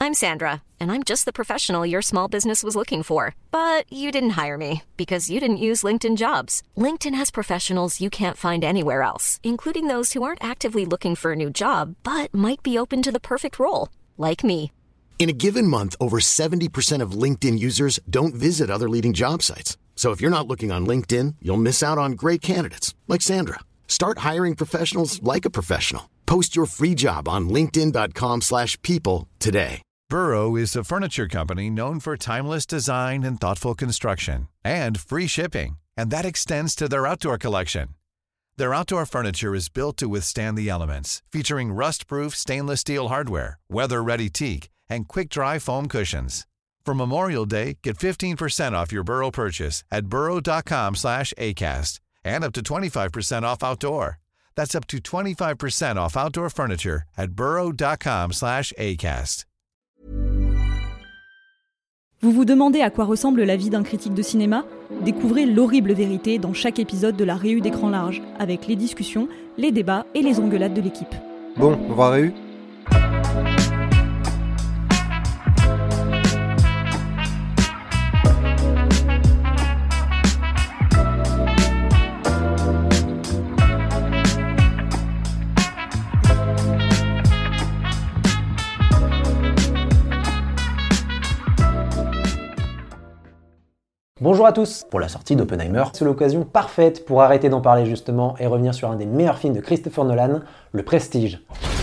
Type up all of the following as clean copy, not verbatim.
I'm Sandra, and I'm just the professional your small business was looking for. But you didn't hire me because you didn't use LinkedIn Jobs. LinkedIn has professionals you can't find anywhere else, including those who aren't actively looking for a new job, but might be open to the perfect role, like me. In a given month, over 70% of LinkedIn users don't visit other leading job sites. So if you're not looking on LinkedIn, you'll miss out on great candidates like Sandra. Start hiring professionals like a professional. Post your free job on linkedin.com/people today. Burrow is a furniture company known for timeless design and thoughtful construction and free shipping, and that extends to their outdoor collection. Their outdoor furniture is built to withstand the elements, featuring rust-proof stainless steel hardware, weather-ready teak, and quick-dry foam cushions. For Memorial Day, get 15% off your Burrow purchase at burrow.com/acast and up to 25% off outdoor. That's up to 25% off outdoor furniture at burrow.com/acast. Vous vous demandez à quoi ressemble la vie d'un critique de cinéma ? Découvrez l'horrible vérité dans chaque épisode de la Réu d'écran large, avec les discussions, les débats et les engueulades de l'équipe. Bon, on va Réu ? Bonjour à tous. Pour la sortie d'Oppenheimer, c'est l'occasion parfaite pour arrêter d'en parler justement et revenir sur un des meilleurs films de Christopher Nolan, Le Prestige.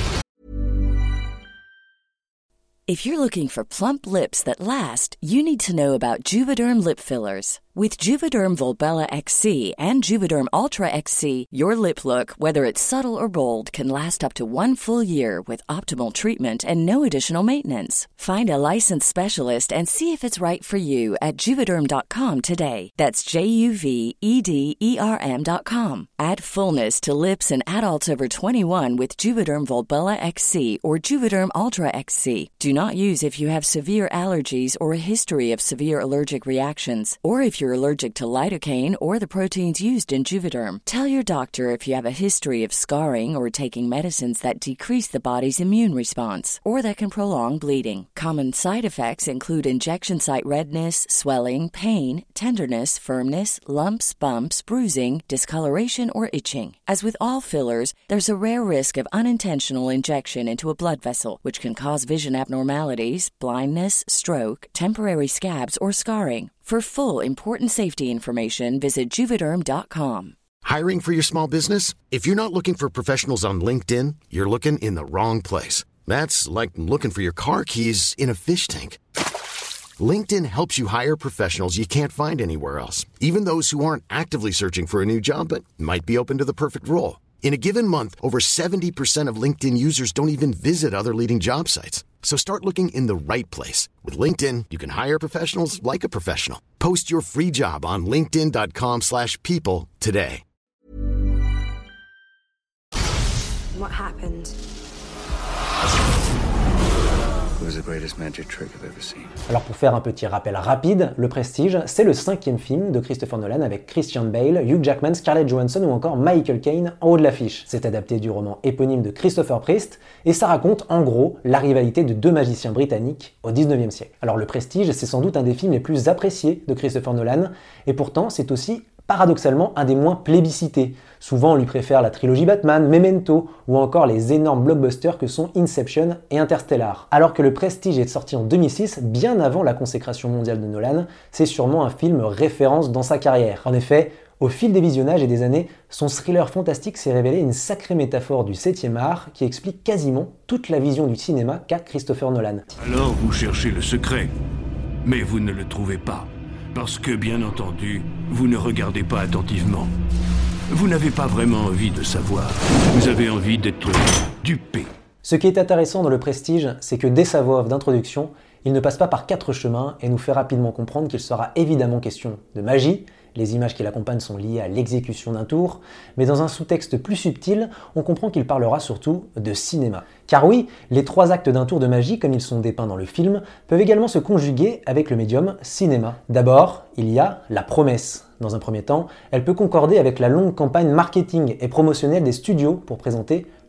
If you're looking for plump lips that last, you need to know about Juvederm lip fillers. With Juvederm Volbella XC and Juvederm Ultra XC, your lip look, whether it's subtle or bold, can last up to 1 full year with optimal treatment and no additional maintenance. Find a licensed specialist and see if it's right for you at Juvederm.com today. That's JUVEDERM.com. Add fullness to lips in adults over 21 with Juvederm Volbella XC or Juvederm Ultra XC. Do not use if you have severe allergies or a history of severe allergic reactions, or if you're allergic to lidocaine or the proteins used in Juvederm. Tell your doctor if you have a history of scarring or taking medicines that decrease the body's immune response or that can prolong bleeding. Common side effects include injection site redness, swelling, pain, tenderness, firmness, lumps, bumps, bruising, discoloration, or itching. As with all fillers, there's a rare risk of unintentional injection into a blood vessel, which can cause vision abnormalities, blindness, stroke, temporary scabs, or scarring. For full, important safety information, visit Juvederm.com. Hiring for your small business? If you're not looking for professionals on LinkedIn, you're looking in the wrong place. That's like looking for your car keys in a fish tank. LinkedIn helps you hire professionals you can't find anywhere else, even those who aren't actively searching for a new job but might be open to the perfect role. In a given month, over 70% of LinkedIn users don't even visit other leading job sites. So start looking in the right place. With LinkedIn, you can hire professionals like a professional. Post your free job on linkedin.com/people today. What happened? It was the greatest magic trick I've ever seen. Alors pour faire un petit rappel rapide, Le Prestige, c'est le 5e film de Christopher Nolan avec Christian Bale, Hugh Jackman, Scarlett Johansson ou encore Michael Caine en haut de l'affiche. C'est adapté du roman éponyme de Christopher Priest et ça raconte en gros la rivalité de deux magiciens britanniques au 19e siècle. Alors Le Prestige, c'est sans doute un des films les plus appréciés de Christopher Nolan et pourtant c'est aussi paradoxalement un des moins plébiscités. Souvent on lui préfère la trilogie Batman, Memento ou encore les énormes blockbusters que sont Inception et Interstellar. Alors que Le Prestige est sorti en 2006, bien avant la consécration mondiale de Nolan, c'est sûrement un film référence dans sa carrière. En effet, au fil des visionnages et des années, son thriller fantastique s'est révélé une sacrée métaphore du 7e art qui explique quasiment toute la vision du cinéma qu'a Christopher Nolan. Alors vous cherchez le secret, mais vous ne le trouvez pas. Parce que, bien entendu, vous ne regardez pas attentivement. Vous n'avez pas vraiment envie de savoir. Vous avez envie d'être dupé. Ce qui est intéressant dans Le Prestige, c'est que dès sa voix off d'introduction, il ne passe pas par 4 chemins et nous fait rapidement comprendre qu'il sera évidemment question de magie. Les images qui l'accompagnent sont liées à l'exécution d'un tour, mais dans un sous-texte plus subtil, on comprend qu'il parlera surtout de cinéma. Car oui, les 3 actes d'un tour de magie, comme ils sont dépeints dans le film, peuvent également se conjuguer avec le médium cinéma. D'abord, il y a la promesse. Dans un premier temps, elle peut concorder avec la longue campagne marketing et promotionnelle des studios pour présenter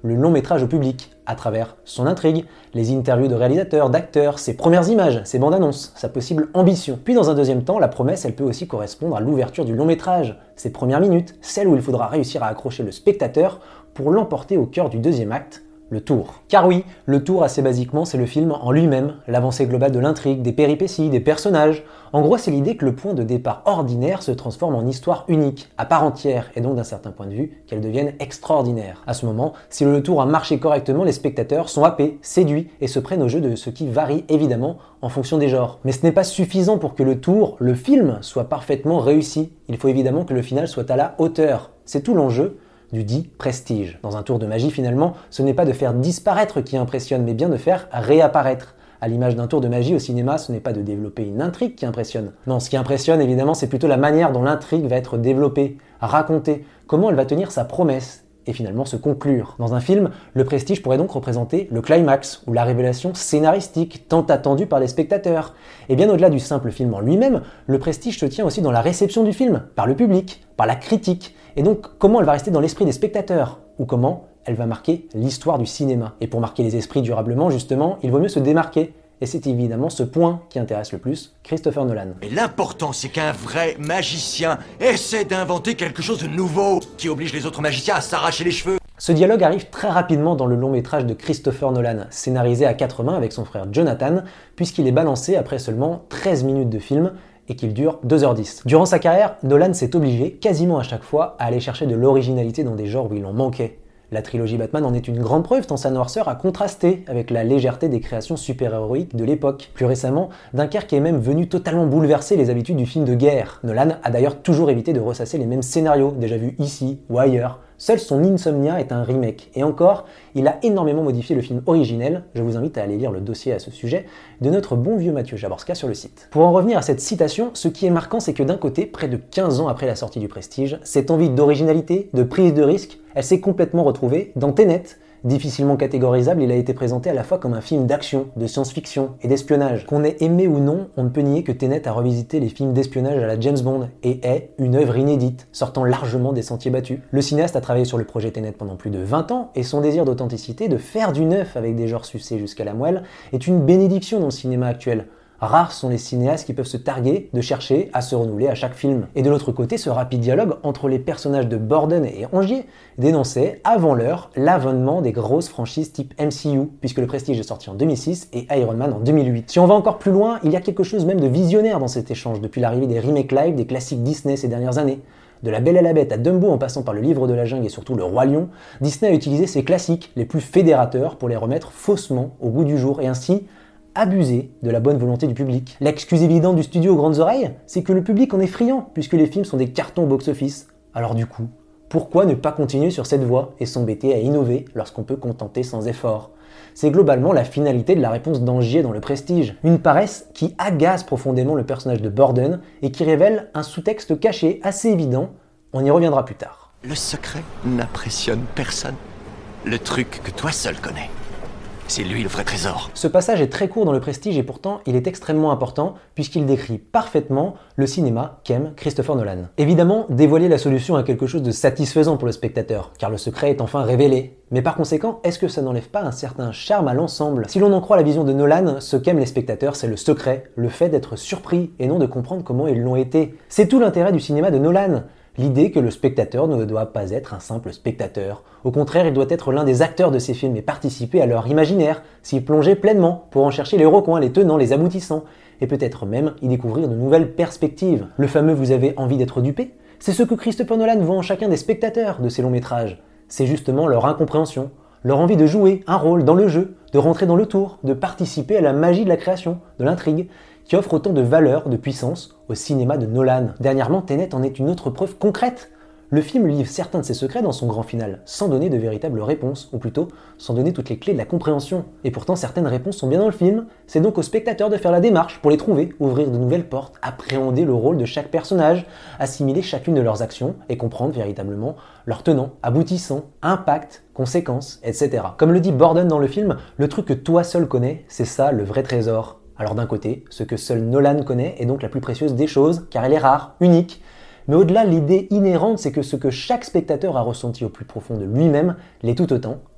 le long métrage au public, à travers son intrigue, les interviews de réalisateurs, d'acteurs, ses premières images, ses bandes annonces, sa possible ambition. Puis dans un deuxième temps, la promesse, elle peut aussi correspondre à l'ouverture du long métrage, ses premières minutes, celles où il faudra réussir à accrocher le spectateur pour l'emporter au cœur du deuxième acte, le tour. Car oui, le tour assez basiquement c'est le film en lui-même, l'avancée globale de l'intrigue, des péripéties, des personnages. En gros c'est l'idée que le point de départ ordinaire se transforme en histoire unique, à part entière, et donc d'un certain point de vue, qu'elle devienne extraordinaire. À ce moment, si le tour a marché correctement, les spectateurs sont happés, séduits, et se prennent au jeu de ce qui varie évidemment en fonction des genres. Mais ce n'est pas suffisant pour que le tour, le film, soit parfaitement réussi. Il faut évidemment que le final soit à la hauteur. C'est tout l'enjeu du dit prestige. Dans un tour de magie, finalement, ce n'est pas de faire disparaître qui impressionne, mais bien de faire réapparaître. À l'image d'un tour de magie au cinéma, ce n'est pas de développer une intrigue qui impressionne. Non, ce qui impressionne, évidemment, c'est plutôt la manière dont l'intrigue va être développée, racontée, comment elle va tenir sa promesse, et finalement se conclure. Dans un film, le prestige pourrait donc représenter le climax, ou la révélation scénaristique, tant attendue par les spectateurs. Et bien au-delà du simple film en lui-même, le prestige se tient aussi dans la réception du film, par le public, par la critique, et donc comment elle va rester dans l'esprit des spectateurs, ou comment elle va marquer l'histoire du cinéma. Et pour marquer les esprits durablement, justement, il vaut mieux se démarquer. Et c'est évidemment ce point qui intéresse le plus Christopher Nolan. Et l'important, c'est qu'un vrai magicien essaie d'inventer quelque chose de nouveau, qui oblige les autres magiciens à s'arracher les cheveux. Ce dialogue arrive très rapidement dans le long métrage de Christopher Nolan, scénarisé à 4 mains avec son frère Jonathan, puisqu'il est balancé après seulement 13 minutes de film, et qu'il dure 2h10. Durant sa carrière, Nolan s'est obligé, quasiment à chaque fois, à aller chercher de l'originalité dans des genres où il en manquait. La trilogie Batman en est une grande preuve tant sa noirceur a contrasté avec la légèreté des créations super-héroïques de l'époque. Plus récemment, Dunkerque est même venu totalement bouleverser les habitudes du film de guerre. Nolan a d'ailleurs toujours évité de ressasser les mêmes scénarios, déjà vus ici ou ailleurs. Seul son Insomnia est un remake. Et encore, il a énormément modifié le film originel, je vous invite à aller lire le dossier à ce sujet, de notre bon vieux Mathieu Jaborska sur le site. Pour en revenir à cette citation, ce qui est marquant c'est que d'un côté, près de 15 ans après la sortie du Prestige, cette envie d'originalité, de prise de risque, elle s'est complètement retrouvée dans Tenet. Difficilement catégorisable, il a été présenté à la fois comme un film d'action, de science-fiction et d'espionnage. Qu'on ait aimé ou non, on ne peut nier que Tenet a revisité les films d'espionnage à la James Bond et est une œuvre inédite, sortant largement des sentiers battus. Le cinéaste a travaillé sur le projet Tenet pendant plus de 20 ans et son désir d'authenticité, de faire du neuf avec des genres sucés jusqu'à la moelle, est une bénédiction dans le cinéma actuel. Rares sont les cinéastes qui peuvent se targuer de chercher à se renouveler à chaque film. Et de l'autre côté, ce rapide dialogue entre les personnages de Borden et Angier dénonçait, avant l'heure, l'avènement des grosses franchises type MCU, puisque le Prestige est sorti en 2006 et Iron Man en 2008. Si on va encore plus loin, il y a quelque chose même de visionnaire dans cet échange, depuis l'arrivée des remakes live des classiques Disney ces dernières années. De La Belle et la Bête à Dumbo en passant par Le Livre de la Jungle et surtout Le Roi Lion, Disney a utilisé ses classiques les plus fédérateurs pour les remettre faussement au goût du jour et ainsi abuser de la bonne volonté du public. L'excuse évidente du studio aux grandes oreilles, c'est que le public en est friand, puisque les films sont des cartons box-office. Alors du coup, pourquoi ne pas continuer sur cette voie et s'embêter à innover lorsqu'on peut contenter sans effort? C'est globalement la finalité de la réponse d'Angier dans Le Prestige. Une paresse qui agace profondément le personnage de Borden et qui révèle un sous-texte caché assez évident. On y reviendra plus tard. Le secret n'impressionne personne. Le truc que toi seul connais. C'est lui le vrai trésor. Ce passage est très court dans Le Prestige et pourtant il est extrêmement important puisqu'il décrit parfaitement le cinéma qu'aime Christopher Nolan. Évidemment, dévoiler la solution a quelque chose de satisfaisant pour le spectateur, car le secret est enfin révélé. Mais par conséquent, est-ce que ça n'enlève pas un certain charme à l'ensemble? Si l'on en croit la vision de Nolan, ce qu'aiment les spectateurs, c'est le secret, le fait d'être surpris et non de comprendre comment ils l'ont été. C'est tout l'intérêt du cinéma de Nolan. L'idée que le spectateur ne doit pas être un simple spectateur. Au contraire, il doit être l'un des acteurs de ces films et participer à leur imaginaire, s'y plonger pleinement pour en chercher les recoins, les tenants, les aboutissants, et peut-être même y découvrir de nouvelles perspectives. Le fameux « vous avez envie d'être dupé », c'est ce que Christopher Nolan voit en chacun des spectateurs de ces longs métrages. C'est justement leur incompréhension, leur envie de jouer un rôle dans le jeu, de rentrer dans le tour, de participer à la magie de la création, de l'intrigue, qui offre autant de valeur, de puissance au cinéma de Nolan. Dernièrement, Tenet en est une autre preuve concrète. Le film livre certains de ses secrets dans son grand final, sans donner de véritables réponses, ou plutôt sans donner toutes les clés de la compréhension. Et pourtant, certaines réponses sont bien dans le film, c'est donc au spectateur de faire la démarche pour les trouver, ouvrir de nouvelles portes, appréhender le rôle de chaque personnage, assimiler chacune de leurs actions et comprendre véritablement leurs tenants, aboutissants, impact, conséquences, etc. Comme le dit Borden dans le film, le truc que toi seul connais, c'est ça le vrai trésor. Alors d'un côté, ce que seul Nolan connaît est donc la plus précieuse des choses, car elle est rare, unique. Mais au-delà, l'idée inhérente, c'est que ce que chaque spectateur a ressenti au plus profond de lui-même l'est tout autant,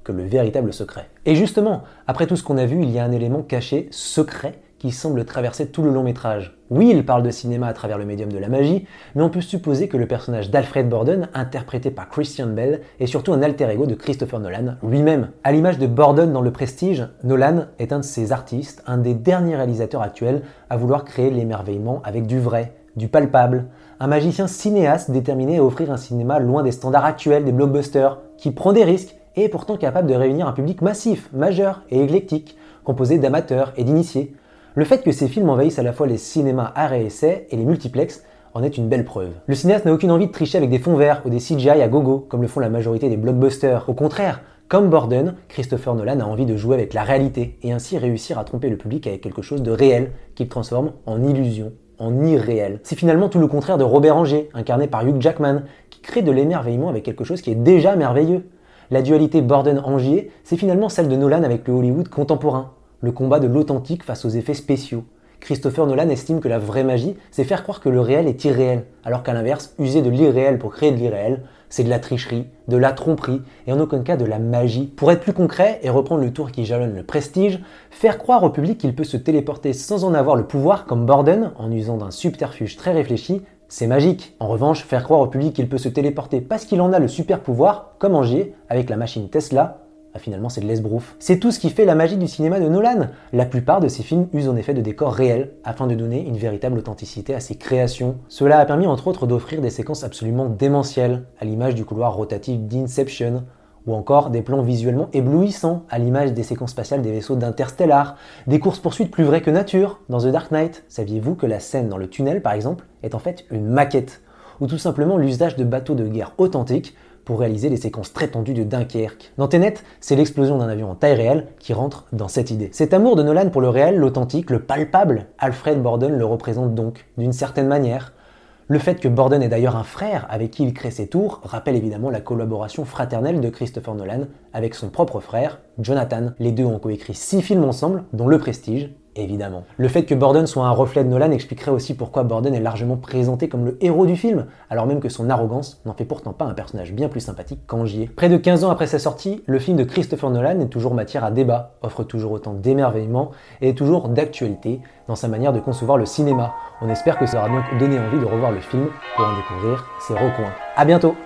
que le véritable secret. Et justement, après tout ce qu'on a vu, il y a un élément caché, secret, qui semble traverser tout le long métrage. Oui, il parle de cinéma à travers le médium de la magie, mais on peut supposer que le personnage d'Alfred Borden, interprété par Christian Bale, est surtout un alter ego de Christopher Nolan lui-même. À l'image de Borden dans Le Prestige, Nolan est un de ces artistes, un des derniers réalisateurs actuels à vouloir créer l'émerveillement avec du vrai, du palpable, un magicien cinéaste déterminé à offrir un cinéma loin des standards actuels des blockbusters, qui prend des risques et est pourtant capable de réunir un public massif, majeur et éclectique, composé d'amateurs et d'initiés. Le fait que ces films envahissent à la fois les cinémas arts et essais et les multiplexes en est une belle preuve. Le cinéaste n'a aucune envie de tricher avec des fonds verts ou des CGI à gogo, comme le font la majorité des blockbusters. Au contraire, comme Borden, Christopher Nolan a envie de jouer avec la réalité et ainsi réussir à tromper le public avec quelque chose de réel qu'il transforme en illusion, en irréel. C'est finalement tout le contraire de Robert Engier, incarné par Hugh Jackman, qui crée de l'émerveillement avec quelque chose qui est déjà merveilleux. La dualité Borden-Engier, c'est finalement celle de Nolan avec le Hollywood contemporain. Le combat de l'authentique face aux effets spéciaux. Christopher Nolan estime que la vraie magie, c'est faire croire que le réel est irréel, alors qu'à l'inverse, user de l'irréel pour créer de l'irréel, c'est de la tricherie, de la tromperie, et en aucun cas de la magie. Pour être plus concret, et reprendre le tour qui jalonne Le Prestige, faire croire au public qu'il peut se téléporter sans en avoir le pouvoir, comme Borden, en usant d'un subterfuge très réfléchi, c'est magique. En revanche, faire croire au public qu'il peut se téléporter parce qu'il en a le super pouvoir, comme Engier, avec la machine Tesla, finalement c'est de l'esbrouf. C'est tout ce qui fait la magie du cinéma de Nolan. La plupart de ses films usent en effet de décors réels afin de donner une véritable authenticité à ses créations. Cela a permis entre autres d'offrir des séquences absolument démentielles, à l'image du couloir rotatif d'Inception, ou encore des plans visuellement éblouissants, à l'image des séquences spatiales des vaisseaux d'Interstellar, des courses-poursuites plus vraies que nature, dans The Dark Knight. Saviez-vous que la scène dans le tunnel par exemple est en fait une maquette, ou tout simplement l'usage de bateaux de guerre authentiques pour réaliser les séquences très tendues de Dunkerque. Dans Tenet, c'est l'explosion d'un avion en taille réelle qui rentre dans cette idée. Cet amour de Nolan pour le réel, l'authentique, le palpable, Alfred Borden le représente donc, d'une certaine manière. Le fait que Borden est d'ailleurs un frère avec qui il crée ses tours rappelle évidemment la collaboration fraternelle de Christopher Nolan avec son propre frère, Jonathan. Les deux ont coécrit 6 films ensemble, dont Le Prestige, évidemment. Le fait que Borden soit un reflet de Nolan expliquerait aussi pourquoi Borden est largement présenté comme le héros du film, alors même que son arrogance n'en fait pourtant pas un personnage bien plus sympathique qu'Engier. Près de 15 ans après sa sortie, le film de Christopher Nolan est toujours matière à débat, offre toujours autant d'émerveillement et est toujours d'actualité dans sa manière de concevoir le cinéma. On espère que ça aura donc donné envie de revoir le film pour en découvrir ses recoins. À bientôt!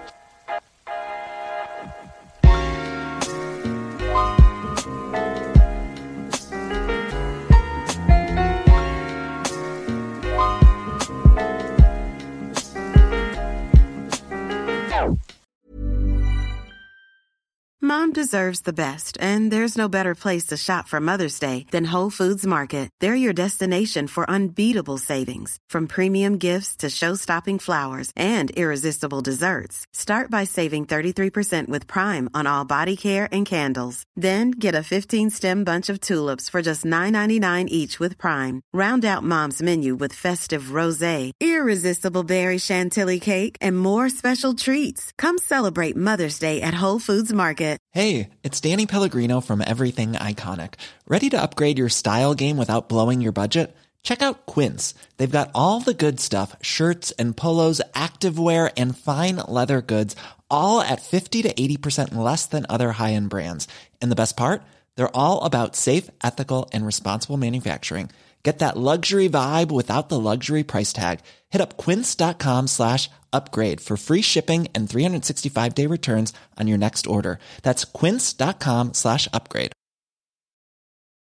Mom deserves the best, and there's no better place to shop for Mother's Day than Whole Foods Market. They're your destination for unbeatable savings, from premium gifts to show-stopping flowers and irresistible desserts. Start by saving 33% with Prime on all body care and candles. Then get a 15-stem bunch of tulips for just $9.99 each with Prime. Round out Mom's menu with festive rosé, irresistible berry chantilly cake, and more special treats. Come celebrate Mother's Day at Whole Foods Market. Hey, it's Danny Pellegrino from Everything Iconic. Ready to upgrade your style game without blowing your budget? Check out Quince. They've got all the good stuff, shirts and polos, activewear, and fine leather goods, all at 50 to 80% less than other high-end brands. And the best part? They're all about safe, ethical, and responsible manufacturing. Get that luxury vibe without the luxury price tag. Hit up quince.com/upgrade for free shipping and 365-day returns on your next order. That's quince.com/upgrade.